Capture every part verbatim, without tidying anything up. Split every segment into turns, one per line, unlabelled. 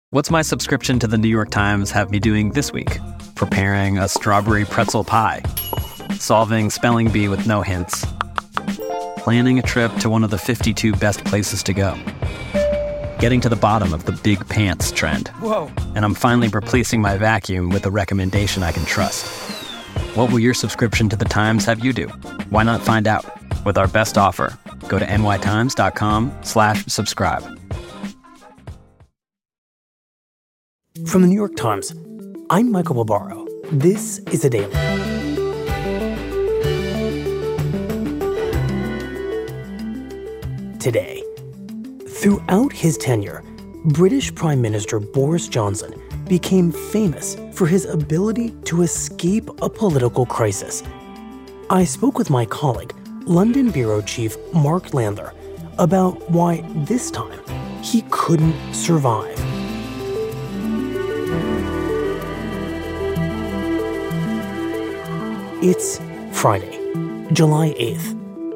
What's my subscription to the New York Times have me doing this week? Preparing a strawberry pretzel pie. Solving spelling bee with no hints. Planning a trip to one of the fifty-two best places to go. Getting to the bottom of the big pants trend.
Whoa.
And I'm finally replacing my vacuum with a recommendation I can trust. What will your subscription to the Times have you do? Why not find out? With our best offer, go to nytimes.com slash subscribe.
From the New York Times, I'm Michael Barbaro. This is The Daily. Today, throughout his tenure, British Prime Minister Boris Johnson became famous for his ability to escape a political crisis. I spoke with my colleague, London Bureau Chief Mark Landler, about why this time he couldn't survive. It's Friday, July eighth.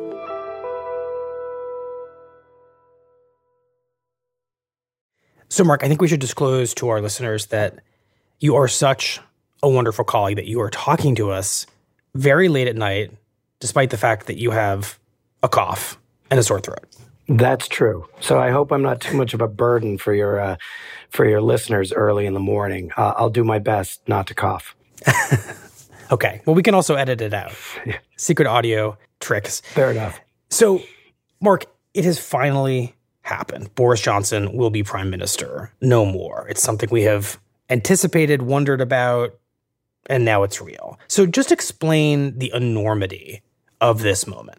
So, Mark, I think we should disclose to our listeners that you are such a wonderful colleague that you are talking to us very late at night, despite the fact that you have a cough and a sore throat.
That's true. So I hope I'm not too much of a burden for your uh, for your listeners early in the morning. Uh, I'll do my best not to cough.
Okay. Well, we can also edit it out.
Yeah.
Secret audio tricks.
Fair enough.
So, Mark, it has finally happened. Boris Johnson will be prime minister. No more. It's something we have anticipated, wondered about, and now it's real. So just explain the enormity of this moment.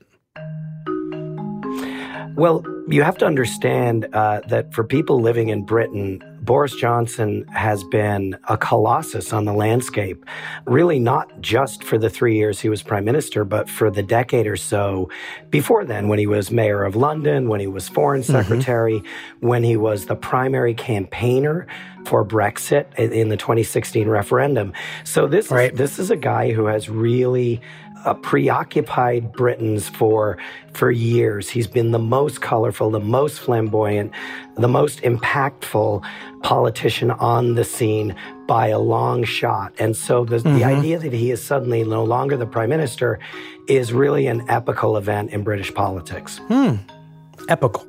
Well, you have to understand uh, that for people living in Britain, Boris Johnson has been a colossus on the landscape, really not just for the three years he was prime minister, but for the decade or so before then, when he was mayor of London, when he was foreign secretary, mm-hmm. when he was the primary campaigner for Brexit in the twenty sixteen referendum. So this, right. is, this is a guy who has really Uh, preoccupied Britons for for years. He's been the most colorful, the most flamboyant, the most impactful politician on the scene by a long shot. And so the, mm-hmm. the idea that he is suddenly no longer the prime minister is really an epical event in British politics.
Hmm. Epical.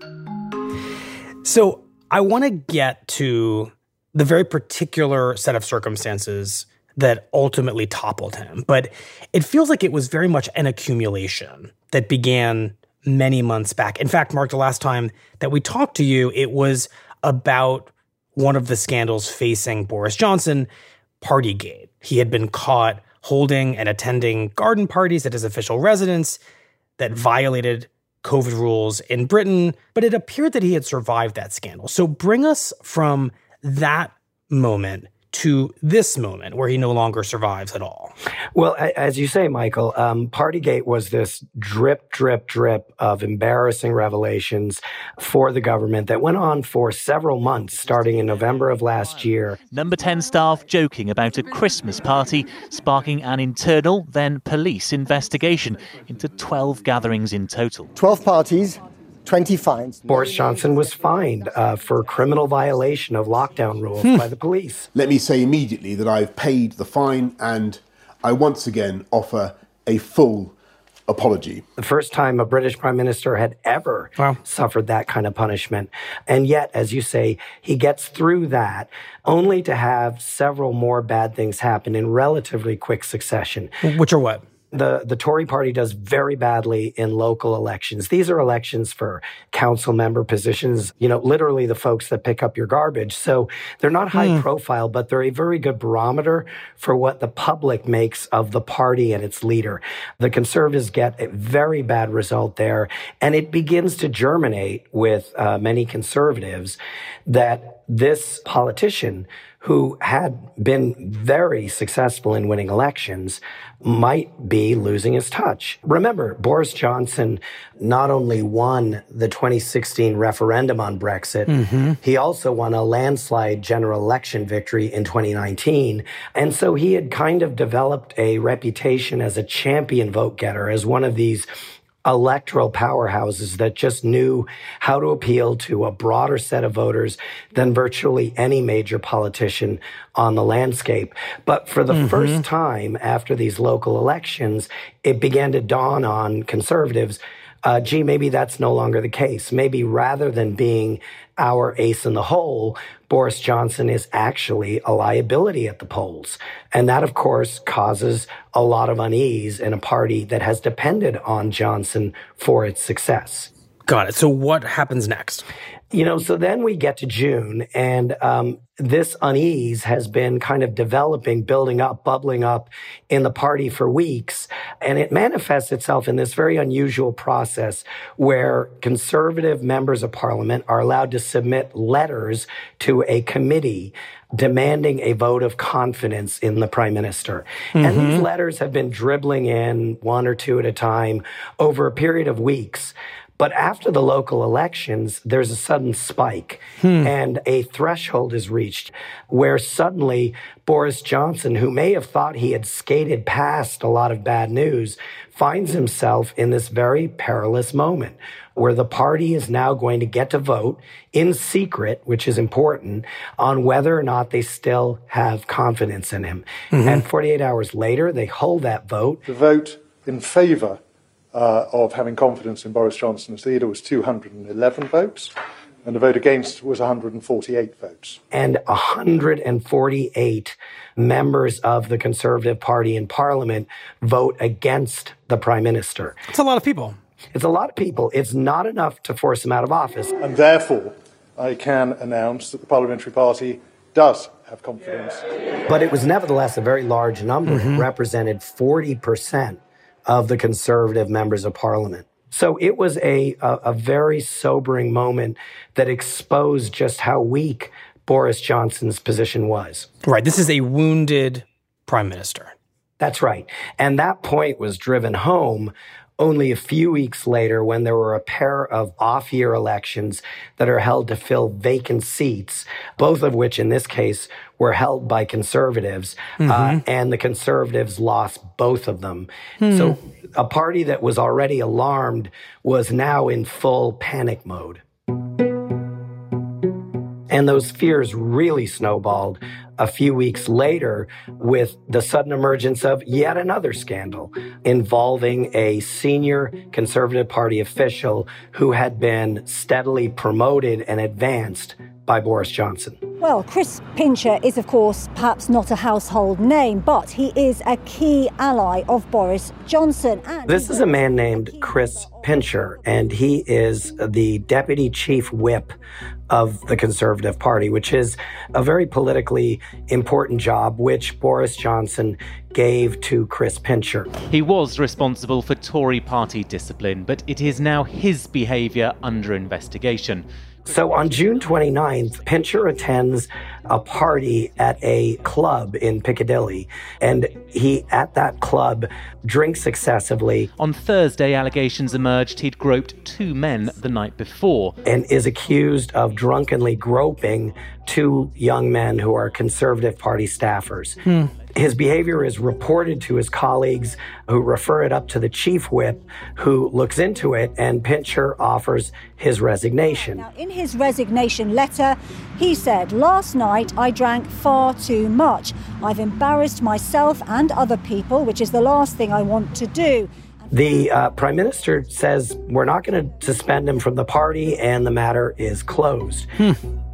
So I want to get to the very particular set of circumstances that ultimately toppled him. But it feels like it was very much an accumulation that began many months back. In fact, Mark, the last time that we talked to you, it was about one of the scandals facing Boris Johnson, Partygate. He had been caught holding and attending garden parties at his official residence that violated COVID rules in Britain, but it appeared that he had survived that scandal. So bring us from that moment to this moment where he no longer survives at all.
Well, as you say, Michael, um, Partygate was this drip, drip, drip of embarrassing revelations for the government that went on for several months, starting in November of last year.
Number ten staff joking about a Christmas party, sparking an internal, then police investigation into twelve gatherings in total.
twelve parties. twenty fines.
Boris Johnson was fined uh, for criminal violation of lockdown rules hmm. by the police.
Let me say immediately that I've paid the fine and I once again offer a full apology.
The first time a British prime minister had ever wow. suffered that kind of punishment. And yet, as you say, he gets through that only to have several more bad things happen in relatively quick succession.
Which are what?
The the Tory party does very badly in local elections. These are elections for council member positions, you know, literally the folks that pick up your garbage. So they're not high mm. profile, but they're a very good barometer for what the public makes of the party and its leader. The Conservatives get a very bad result there, and it begins to germinate with uh, many Conservatives that this politician who had been very successful in winning elections might be losing his touch. Remember, Boris Johnson not only won the twenty sixteen referendum on Brexit, mm-hmm. he also won a landslide general election victory in twenty nineteen. And so he had kind of developed a reputation as a champion vote getter, as one of these electoral powerhouses that just knew how to appeal to a broader set of voters than virtually any major politician on the landscape. But for the mm-hmm. first time after these local elections, it began to dawn on conservatives, uh, gee, maybe that's no longer the case. Maybe rather than being our ace in the hole, Boris Johnson is actually a liability at the polls. And that, of course, causes a lot of unease in a party that has depended on Johnson for its success.
Got it. So what happens next?
You know, so then we get to June, and um, this unease has been kind of developing, building up, bubbling up in the party for weeks. And it manifests itself in this very unusual process where conservative members of parliament are allowed to submit letters to a committee demanding a vote of confidence in the prime minister. Mm-hmm. And these letters have been dribbling in one or two at a time over a period of weeks. But after the local elections, there's a sudden spike hmm. and a threshold is reached where suddenly Boris Johnson, who may have thought he had skated past a lot of bad news, finds himself in this very perilous moment where the party is now going to get to vote in secret, which is important, on whether or not they still have confidence in him. Mm-hmm. And forty-eight hours later, they hold that vote.
The vote in favour Uh, of having confidence in Boris Johnson as leader was two hundred eleven votes, and the vote against was one hundred forty-eight votes.
And one hundred forty-eight members of the Conservative Party in Parliament vote against the Prime Minister.
It's a lot of people.
It's a lot of people. It's not enough to force him out of office.
And therefore, I can announce that the Parliamentary Party does have confidence.
But it was nevertheless a very large number. Mm-hmm. It represented forty percent of the Conservative members of Parliament. So it was a, a, a very sobering moment that exposed just how weak Boris Johnson's position was.
Right. This is a wounded prime minister.
That's right. And that point was driven home only a few weeks later when there were a pair of off-year elections that are held to fill vacant seats, both of which in this case were held by conservatives, mm-hmm. uh, and the conservatives lost both of them. Hmm. So a party that was already alarmed was now in full panic mode. And those fears really snowballed a few weeks later with the sudden emergence of yet another scandal involving a senior Conservative Party official who had been steadily promoted and advanced by Boris Johnson.
Well, Chris Pincher is, of course, perhaps not a household name, but he is a key ally of Boris Johnson. And
this is a man named Chris Pincher, and he is the deputy chief whip of the Conservative Party, which is a very politically important job, which Boris Johnson gave to Chris Pincher.
He was responsible for Tory party discipline, but it is now his behaviour under investigation.
So on June twenty-ninth, Pincher attends a party at a club in Piccadilly, and he, at that club, drinks excessively.
On Thursday, allegations emerged he'd groped two men the night before.
And is accused of drunkenly groping two young men who are Conservative Party staffers. Hmm. His behavior is reported to his colleagues, who refer it up to the chief whip, who looks into it, and Pincher offers his resignation.
Now, in his resignation letter, he said, "Last night I drank far too much. I've embarrassed myself and other people, which is the last thing I want to do."
The uh, Prime Minister says we're not going to suspend him from the party, and the matter is closed. Hmm.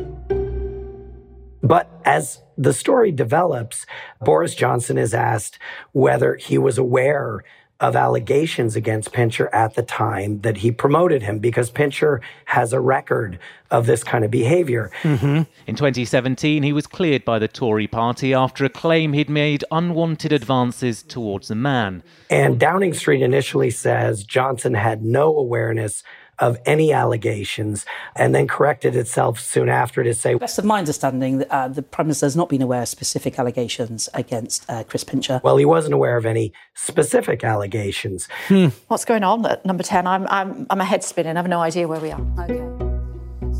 But as the story develops, Boris Johnson is asked whether he was aware of allegations against Pincher at the time that he promoted him, because Pincher has a record of this kind of behavior.
Mm-hmm. In twenty seventeen, he was cleared by the Tory party after a claim he'd made unwanted advances towards a man.
And Downing Street initially says Johnson had no awareness of any allegations, and then corrected itself soon after to say,
best of my understanding, uh, the Prime Minister has not been aware of specific allegations against uh, Chris Pincher.
Well, he wasn't aware of any specific allegations.
Hmm. What's going on at number ten? I'm, I'm, I'm a head spinning. I have no idea where we are.
Okay.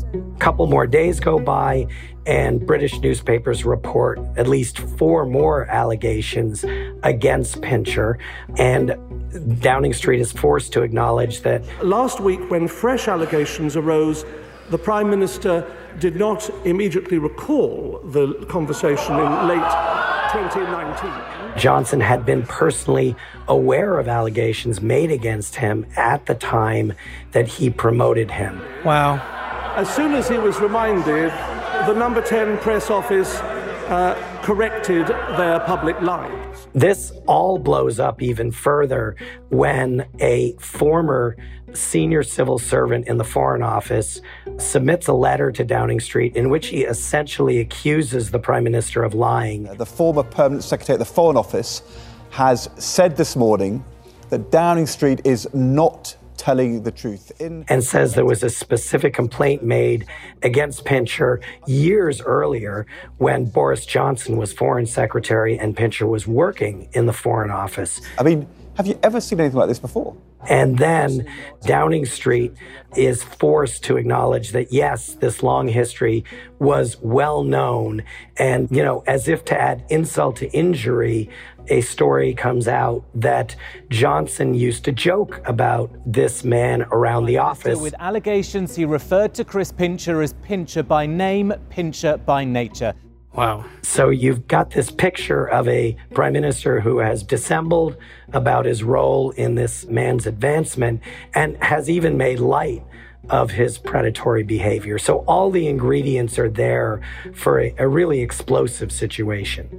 couple more days go by, and British newspapers report at least four more allegations against Pincher, and Downing Street is forced to acknowledge that
last week, when fresh allegations arose, the Prime Minister did not immediately recall the conversation in late twenty nineteen.
Johnson had been personally aware of allegations made against him at the time that he promoted him.
Wow.
As soon as he was reminded, the number ten press office uh, corrected their public lines.
This all blows up even further when a former senior civil servant in the Foreign Office submits a letter to Downing Street in which he essentially accuses the Prime Minister of lying.
The former permanent secretary at the Foreign Office has said this morning that Downing Street is not telling the truth. In-
and says there was a specific complaint made against Pincher years earlier when Boris Johnson was Foreign Secretary and Pincher was working in the Foreign Office.
I mean, have you ever seen anything like this before?
And then Downing Street is forced to acknowledge that, yes, this long history was well known. And, you know, as if to add insult to injury, a story comes out that Johnson used to joke about this man around the office.
With allegations, he referred to Chris Pincher as Pincher by name, Pincher by nature.
Wow.
So you've got this picture of a prime minister who has dissembled about his role in this man's advancement and has even made light of his predatory behavior. So all the ingredients are there for a, a really explosive situation.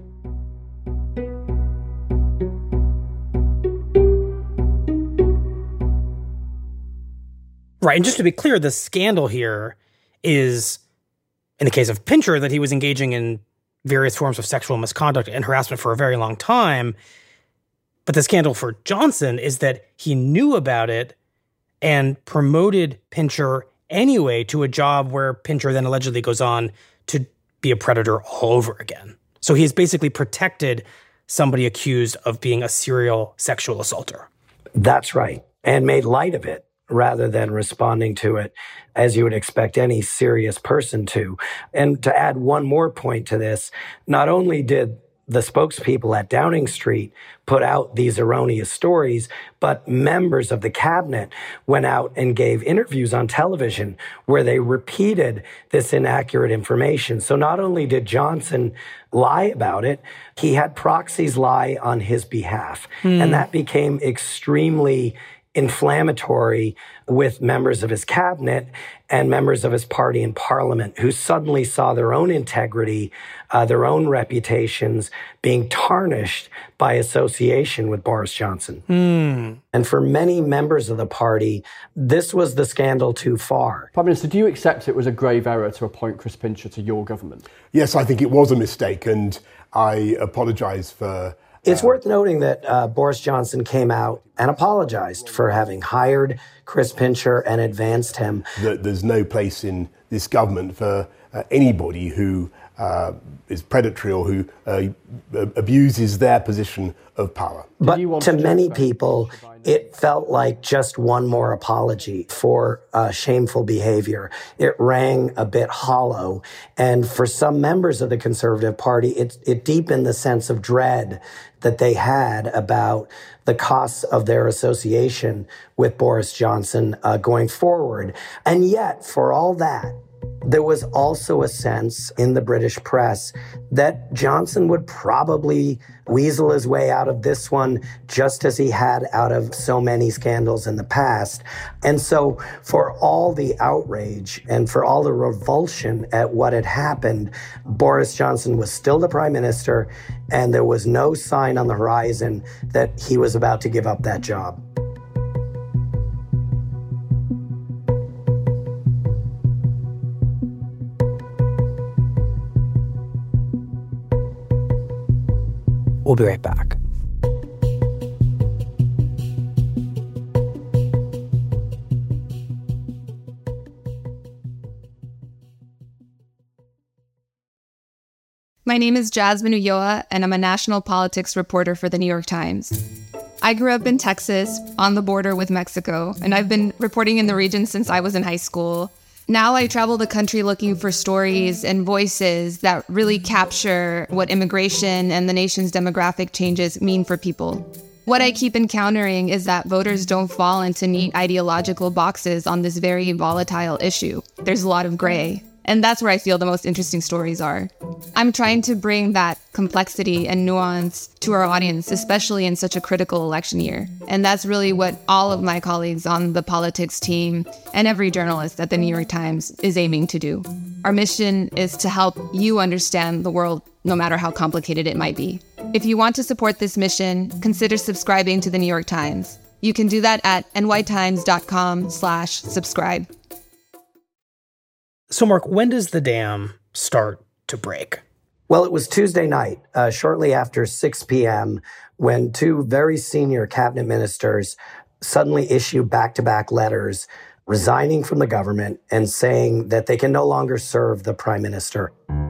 Right. And just to be clear, the scandal here is, in the case of Pincher, that he was engaging in various forms of sexual misconduct and harassment for a very long time. But the scandal for Johnson is that he knew about it and promoted Pincher anyway to a job where Pincher then allegedly goes on to be a predator all over again. So he's basically protected somebody accused of being a serial sexual assaulter.
That's right. And made light of it, rather than responding to it as you would expect any serious person to. And to add one more point to this, not only did the spokespeople at Downing Street put out these erroneous stories, but members of the cabinet went out and gave interviews on television where they repeated this inaccurate information. So not only did Johnson lie about it, he had proxies lie on his behalf. Mm. And that became extremely inflammatory with members of his cabinet and members of his party in parliament who suddenly saw their own integrity, uh, their own reputations being tarnished by association with Boris Johnson.
Mm.
And for many members of the party, this was the scandal too far.
Prime Minister, do you accept it was a grave error to appoint Chris Pincher to your government?
Yes, I think it was a mistake, and I apologise for...
It's worth noting that uh, Boris Johnson came out and apologized for having hired Chris Pincher and advanced him.
There's no place in this government for uh, anybody who uh, is predatory or who uh, abuses their position of power.
But to many people, it felt like just one more apology for uh, shameful behavior. It rang a bit hollow. And for some members of the Conservative Party, it, it deepened the sense of dread that they had about the costs of their association with Boris Johnson uh, going forward. And yet, for all that, there was also a sense in the British press that Johnson would probably weasel his way out of this one just as he had out of so many scandals in the past. And so for all the outrage and for all the revulsion at what had happened, Boris Johnson was still the prime minister, and there was no sign on the horizon that he was about to give up that job.
We'll be right back.
My name is Jasmine Ulloa, and I'm a national politics reporter for The New York Times. I grew up in Texas, on the border with Mexico, and I've been reporting in the region since I was in high school. Now I travel the country looking for stories and voices that really capture what immigration and the nation's demographic changes mean for people. What I keep encountering is that voters don't fall into neat ideological boxes on this very volatile issue. There's a lot of gray. And that's where I feel the most interesting stories are. I'm trying to bring that complexity and nuance to our audience, especially in such a critical election year. And that's really what all of my colleagues on the politics team and every journalist at the New York Times is aiming to do. Our mission is to help you understand the world, no matter how complicated it might be. If you want to support this mission, consider subscribing to the New York Times. You can do that at nytimes.com slash subscribe.
So, Mark, when does the dam start to break?
Well, it was Tuesday night, uh, shortly after six p.m., when two very senior cabinet ministers suddenly issue back-to-back letters resigning from the government and saying that they can no longer serve the prime minister.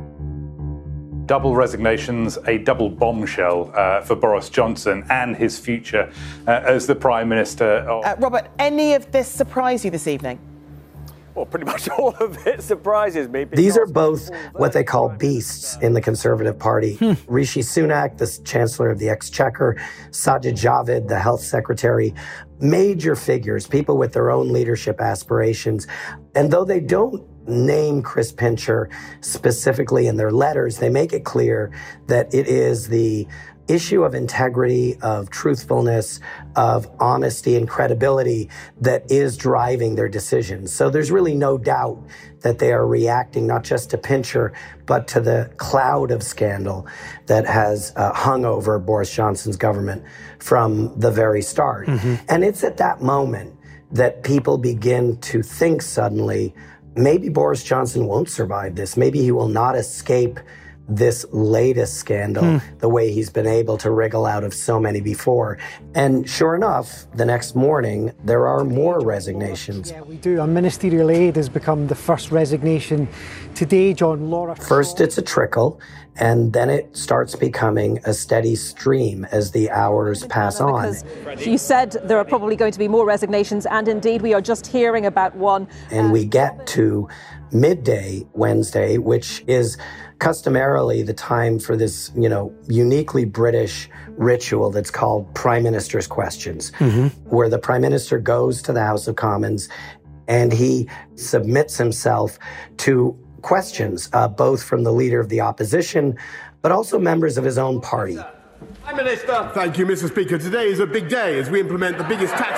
Double resignations, a double bombshell uh, for Boris Johnson and his future uh, as the prime minister. Of-
uh, Robert, any of this surprise you this evening?
Well, pretty much all of it surprises me.
These are both what they call beasts in the Conservative Party. Hmm. Rishi Sunak, the Chancellor of the Exchequer, Sajid Javid, the Health Secretary, major figures, people with their own leadership aspirations. And though they don't name Chris Pincher specifically in their letters, they make it clear that it is the issue of integrity, of truthfulness, of honesty and credibility that is driving their decisions. So there's really no doubt that they are reacting not just to Pincher, but to the cloud of scandal that has uh, hung over Boris Johnson's government from the very start. Mm-hmm. And it's at that moment that people begin to think suddenly, maybe Boris Johnson won't survive this. Maybe he will not escape this latest scandal, hmm. the way he's been able to wriggle out of so many before. And sure enough, the next morning, there are more resignations.
Yeah, we do. A ministerial aide has become the first resignation today, John. Laura.
First, it's a trickle, and then it starts becoming a steady stream as the hours pass on.
Because you said there are probably going to be more resignations, and indeed we are just hearing about one.
And we get to midday Wednesday, which is customarily the time for this, you know, uniquely British ritual that's called Prime Minister's Questions, mm-hmm. where the Prime Minister goes to the House of Commons and he submits himself to questions, uh, both from the Leader of the Opposition, but also members of his own party.
Prime Minister. Thank you, Mister Speaker. Today is a big day as we implement the biggest tax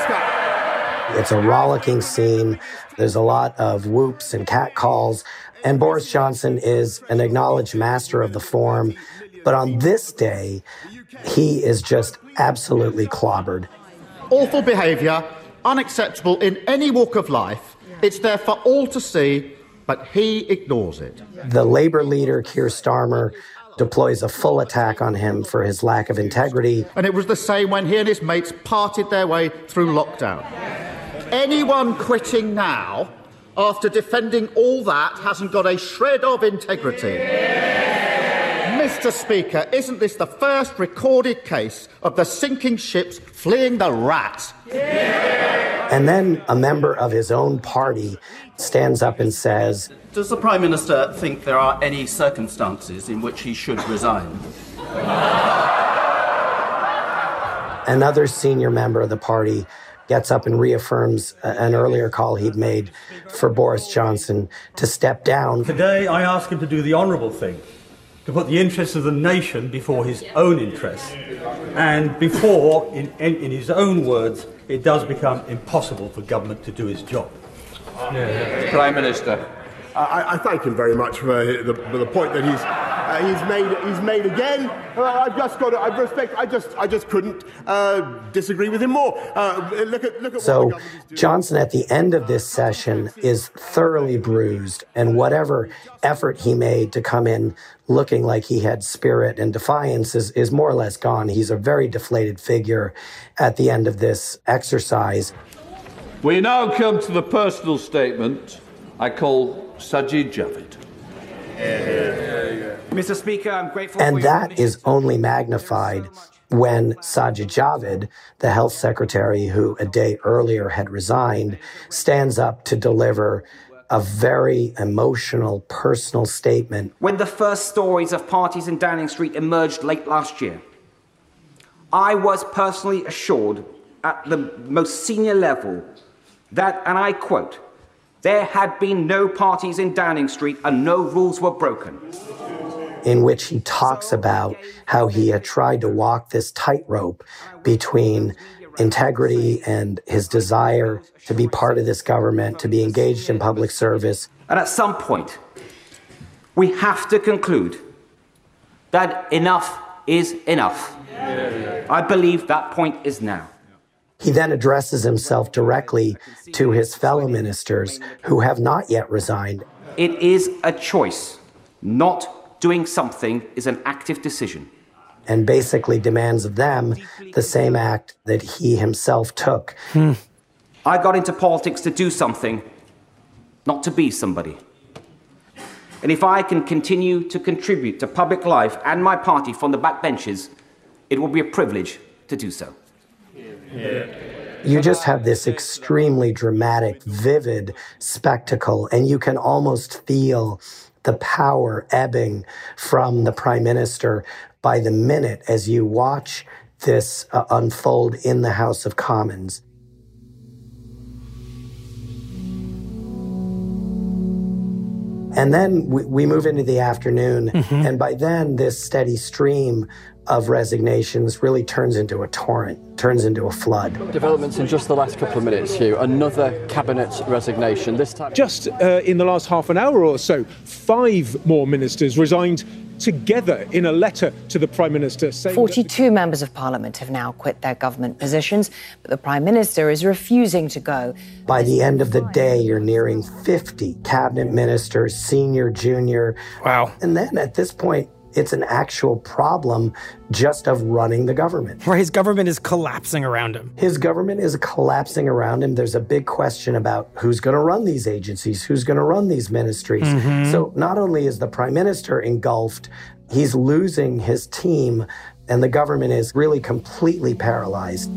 cut.
It's a rollicking scene. There's a lot of whoops and catcalls. And Boris Johnson is an acknowledged master of the form. But on this day, he is just absolutely clobbered.
Awful behaviour, unacceptable in any walk of life. It's there for all to see, but he ignores it.
The Labour leader, Keir Starmer, deploys a full attack on him for his lack of integrity.
And it was the same when he and his mates parted their way through lockdown. Anyone quitting now, after defending all that, hasn't got a shred of integrity. Yeah. Mister Speaker, isn't this the first recorded case of the sinking ships fleeing the rat?
Yeah. And then a member of his own party stands up and says,
does the Prime Minister think there are any circumstances in which he should resign?
Another senior member of the party gets up and reaffirms an earlier call he'd made for Boris Johnson to step down.
Today, I ask him to do the honourable thing, to put the interests of the nation before his own interests, and before, in, in his own words, it does become impossible for government to do its job.
Yeah. Prime Minister.
I, I thank him very much for uh, the, for the point that he's uh, he's made he's made again. Uh, I've just got to, I respect. I just I just couldn't uh, disagree with him more. Uh, look at look at.
So
what
Johnson, at the end of this session, is thoroughly bruised, and whatever effort he made to come in looking like he had spirit and defiance is, is more or less gone. He's a very deflated figure at the end of this exercise.
We now come to the personal statement I call Sajid Javid.
Yeah, yeah, yeah. Mister Speaker, I'm grateful
and
for
that is only magnified when Sajid Javid, the health secretary who a day earlier had resigned, stands up to deliver a very emotional, personal statement.
When the first stories of parties in Downing Street emerged late last year, I was personally assured at the most senior level that, and I quote, there had been no parties in Downing Street and no rules were broken.
In which he talks about how he had tried to walk this tightrope between integrity and his desire to be part of this government, to be engaged in public service.
And at some point, we have to conclude that enough is enough. I believe that point is now.
He then addresses himself directly to his fellow ministers who have not yet resigned.
It is a choice. Not doing something is an active decision.
And basically demands of them the same act that he himself took.
Hmm. I got into politics to do something, not to be somebody. And if I can continue to contribute to public life and my party from the backbenches, it will be a privilege to do so.
You just have this extremely dramatic, vivid spectacle, and you can almost feel the power ebbing from the Prime Minister by the minute as you watch this uh, unfold in the House of Commons. And then we, we move into the afternoon, mm-hmm. and by then this steady stream of resignations really turns into a torrent, turns into a flood.
Developments in just the last couple of minutes, Hugh. Another cabinet resignation, this time...
Just uh, in the last half an hour or so, five more ministers resigned together in a letter to the Prime Minister saying...
forty-two members of Parliament have now quit their government positions, but the Prime Minister is refusing to go.
By the end of the day, you're nearing fifty cabinet ministers, senior, junior.
Wow.
And then at this point, it's an actual problem just of running the government.
Where his government is collapsing around him.
His government is collapsing around him. There's a big question about who's going to run these agencies, who's going to run these ministries. Mm-hmm. So not only is the Prime Minister engulfed, he's losing his team, and the government is really completely paralyzed.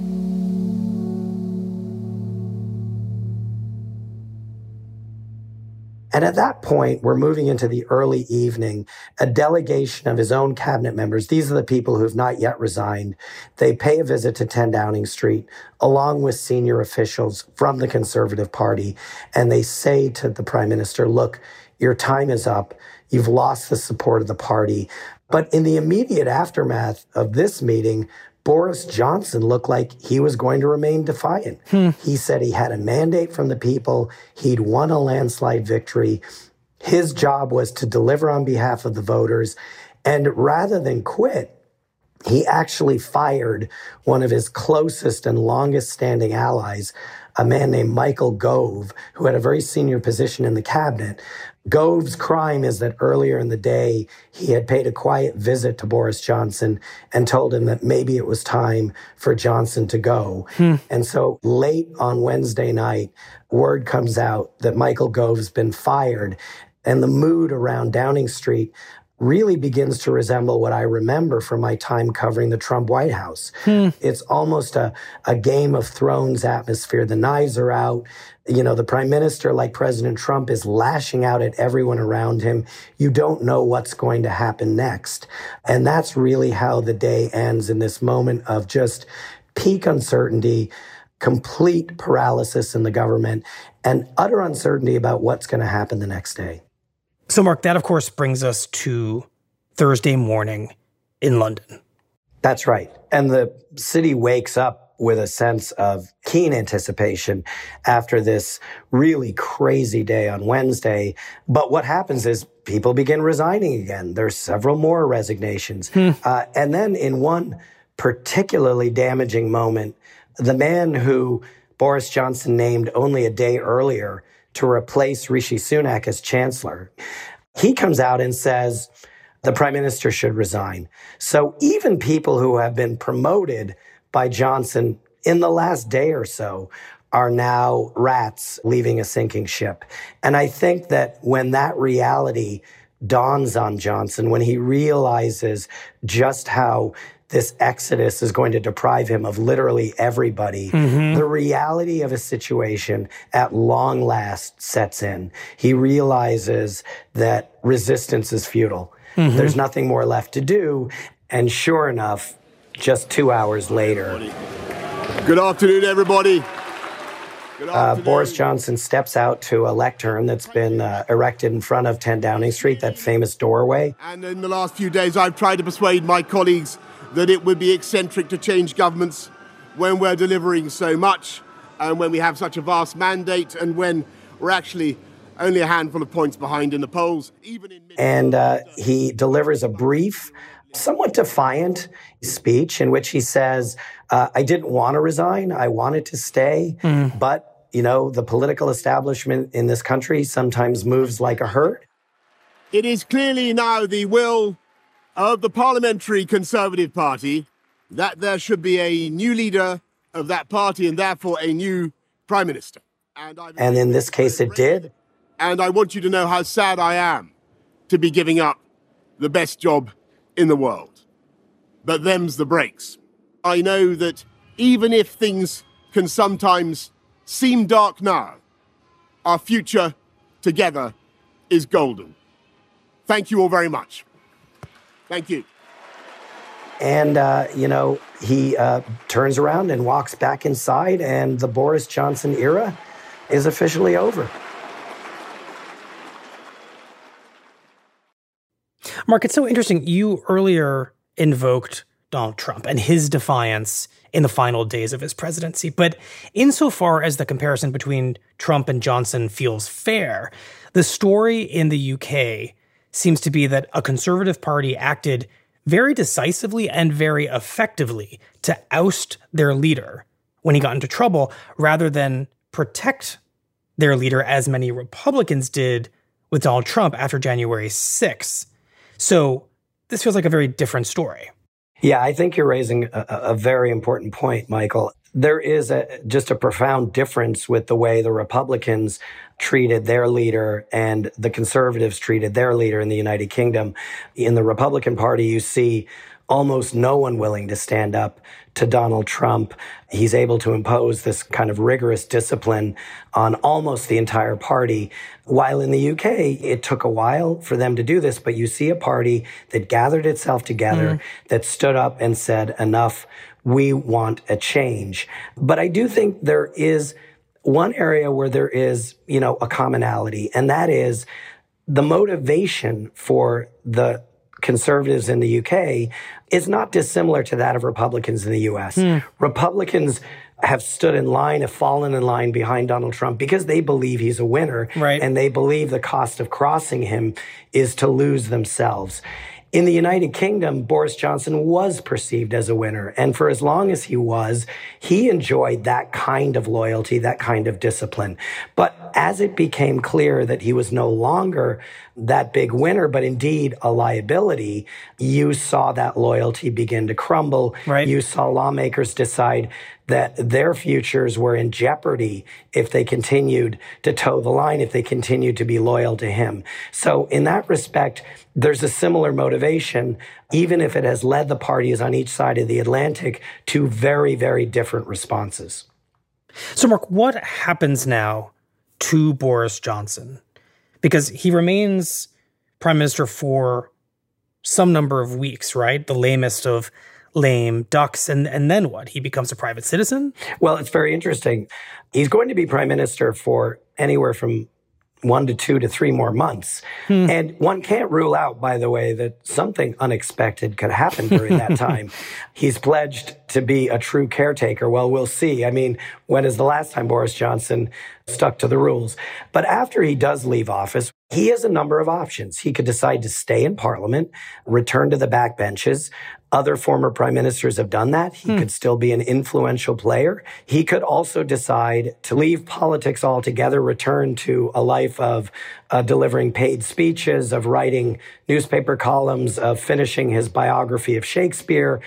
And at that point, we're moving into the early evening. A delegation of his own cabinet members, these are the people who have not yet resigned, they pay a visit to ten Downing Street, along with senior officials from the Conservative Party, and they say to the Prime Minister, look, your time is up. You've lost the support of the party. But in the immediate aftermath of this meeting, Boris Johnson looked like he was going to remain defiant. Hmm. He said he had a mandate from the people. He'd won a landslide victory. His job was to deliver on behalf of the voters. And rather than quit, he actually fired one of his closest and longest standing allies, a man named Michael Gove, who had a very senior position in the cabinet. Gove's crime is that earlier in the day, he had paid a quiet visit to Boris Johnson and told him that maybe it was time for Johnson to go. Hmm. And so late on Wednesday night, word comes out that Michael Gove's been fired, and the mood around Downing Street really begins to resemble what I remember from my time covering the Trump White House. Hmm. It's almost a, a Game of Thrones atmosphere. The knives are out. You know, the Prime Minister, like President Trump, is lashing out at everyone around him. You don't know what's going to happen next. And that's really how the day ends, in this moment of just peak uncertainty, complete paralysis in the government, and utter uncertainty about what's going to happen the next day.
So, Mark, that, of course, brings us to Thursday morning in London.
That's right. And the city wakes up with a sense of keen anticipation after this really crazy day on Wednesday. But what happens is people begin resigning again. There's several more resignations. Hmm. Uh, and then in one particularly damaging moment, the man who Boris Johnson named only a day earlier to replace Rishi Sunak as chancellor, he comes out and says the Prime Minister should resign. So even people who have been promoted by Johnson in the last day or so are now rats leaving a sinking ship. And I think that when that reality dawns on Johnson, when he realizes just how this exodus is going to deprive him of literally everybody, mm-hmm. the reality of a situation at long last sets in. He realizes that resistance is futile. Mm-hmm. There's nothing more left to do. And sure enough, just two hours later.
Good afternoon, everybody. Good afternoon.
Uh, Boris Johnson steps out to a lectern that's been uh, erected in front of ten Downing Street, that famous doorway.
And in the last few days, I've tried to persuade my colleagues that it would be eccentric to change governments when we're delivering so much and when we have such a vast mandate and when we're actually only a handful of points behind in the polls. Even in
and uh, he delivers a brief, somewhat defiant speech in which he says, uh, I didn't want to resign. I wanted to stay. Mm. But, you know, the political establishment in this country sometimes moves like a herd.
It is clearly now the will of the Parliamentary Conservative Party that there should be a new leader of that party and therefore a new Prime Minister.
And, and in this case, it did.
And I want you to know how sad I am to be giving up the best job in the world. But them's the breaks. I know that even if things can sometimes seem dark now, our future together is golden. Thank you all very much. Thank you.
And, uh, you know, he uh, turns around and walks back inside, and the Boris Johnson era is officially over.
Mark, it's so interesting. You earlier invoked Donald Trump and his defiance in the final days of his presidency. But insofar as the comparison between Trump and Johnson feels fair, the story in the U K seems to be that a Conservative Party acted very decisively and very effectively to oust their leader when he got into trouble, rather than protect their leader as many Republicans did with Donald Trump after January sixth. So this feels like a very different story.
Yeah, I think you're raising a, a very important point, Michael. There is a, just a profound difference with the way the Republicans treated their leader and the Conservatives treated their leader in the United Kingdom. In the Republican Party, you see almost no one willing to stand up to Donald Trump. He's able to impose this kind of rigorous discipline on almost the entire party. While in the U K, it took a while for them to do this, but you see a party that gathered itself together, mm. that stood up and said, enough, we want a change. But I do think there is one area where there is, you know, a commonality, and that is the motivation for the Conservatives in the U K is not dissimilar to that of Republicans in the U S. Mm. Republicans have stood in line, have fallen in line behind Donald Trump because they believe he's a winner.
Right.
And they believe the cost of crossing him is to lose themselves. In the United Kingdom, Boris Johnson was perceived as a winner. And for as long as he was, he enjoyed that kind of loyalty, that kind of discipline. But as it became clear that he was no longer that big winner, but indeed a liability, you saw that loyalty begin to crumble.
Right.
You saw lawmakers decide that their futures were in jeopardy if they continued to toe the line, if they continued to be loyal to him. So in that respect, there's a similar motivation, even if it has led the parties on each side of the Atlantic to very, very different responses.
So, Mark, what happens now to Boris Johnson? Because he remains prime minister for some number of weeks, right? The lamest of lame ducks. And, and then what? He becomes a private citizen?
Well, it's very interesting. He's going to be prime minister for anywhere from one to two to three more months. Hmm. And one can't rule out, by the way, that something unexpected could happen during that time. He's pledged to be a true caretaker. Well, we'll see. I mean, when is the last time Boris Johnson stuck to the rules? But after he does leave office, he has a number of options. He could decide to stay in Parliament, return to the backbenches. Other former prime ministers have done that. He hmm. could still be an influential player. He could also decide to leave politics altogether, return to a life of uh, delivering paid speeches, of writing newspaper columns, of finishing his biography of Shakespeare.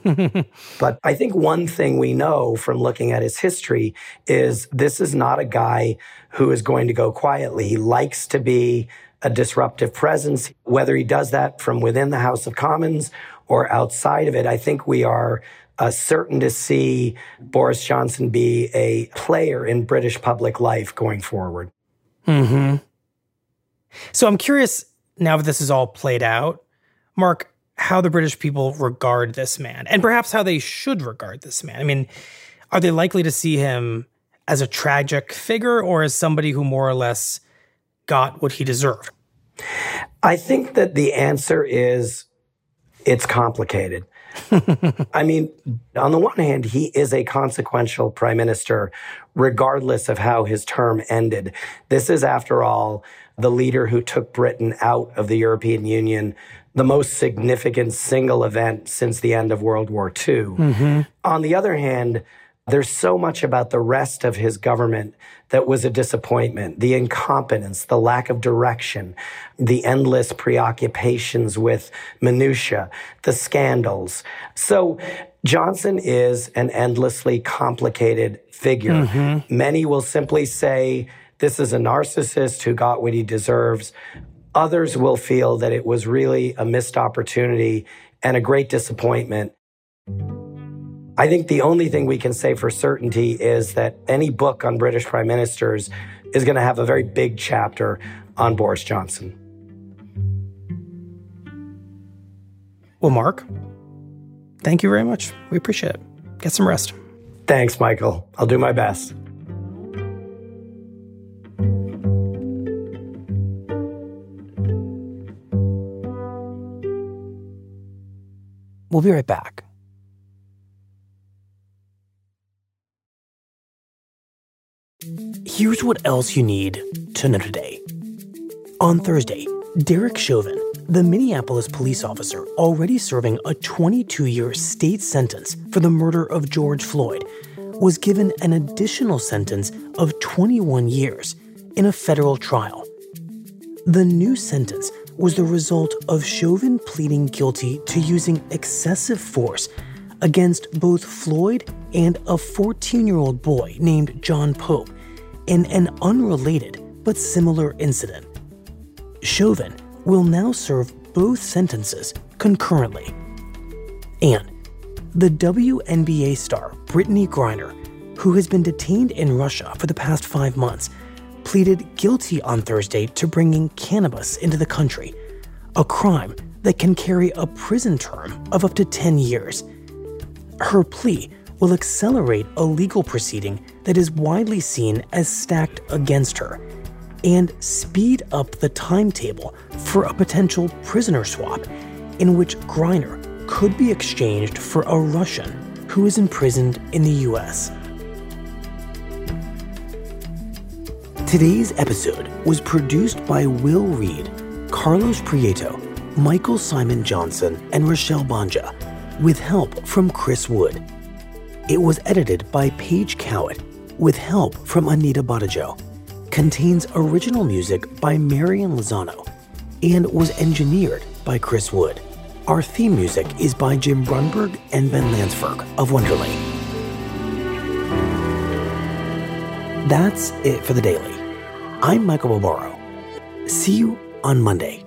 But I think one thing we know from looking at his history is this is not a guy who is going to go quietly. He likes to be a disruptive presence. Whether he does that from within the House of Commons or outside of it, I think we are uh, certain to see Boris Johnson be a player in British public life going forward.
Mm-hmm. So I'm curious, now that this is all played out, Mark, how the British people regard this man, and perhaps how they should regard this man. I mean, are they likely to see him as a tragic figure or as somebody who more or less got what he deserved?
I think that the answer is it's complicated. I mean, on the one hand, he is a consequential prime minister, regardless of how his term ended. This is, after all, the leader who took Britain out of the European Union, the most significant single event since the end of World War Two. Mm-hmm. On the other hand, there's so much about the rest of his government that was a disappointment. The incompetence, the lack of direction, the endless preoccupations with minutia, the scandals. So Johnson is an endlessly complicated figure. Mm-hmm. Many will simply say, this is a narcissist who got what he deserves. Others will feel that it was really a missed opportunity and a great disappointment. I think the only thing we can say for certainty is that any book on British prime ministers is going to have a very big chapter on Boris Johnson.
Well, Mark, thank you very much. We appreciate it. Get some rest.
Thanks, Michael. I'll do my best.
We'll be right back. Here's what else you need to know today. On Thursday, Derek Chauvin, the Minneapolis police officer already serving a twenty-two-year state sentence for the murder of George Floyd, was given an additional sentence of twenty-one years in a federal trial. The new sentence was the result of Chauvin pleading guilty to using excessive force against both Floyd and a fourteen-year-old boy named John Pope in an unrelated but similar incident. Chauvin will now serve both sentences concurrently. And the W N B A star Brittany Griner, who has been detained in Russia for the past five months, pleaded guilty on Thursday to bringing cannabis into the country, a crime that can carry a prison term of up to ten years. Her plea will accelerate a legal proceeding that is widely seen as stacked against her and speed up the timetable for a potential prisoner swap in which Griner could be exchanged for a Russian who is imprisoned in the U S. Today's episode was produced by Will Reed, Carlos Prieto, Michael Simon Johnson, and Rochelle Banja, with help from Chris Wood. It was edited by Paige Cowett, with help from Anita Bottajo, contains original music by Marian Lozano, and was engineered by Chris Wood. Our theme music is by Jim Brunberg and Ben Landsberg of Wonderlane. That's it for the Daily. I'm Michael Barbaro. See you on Monday.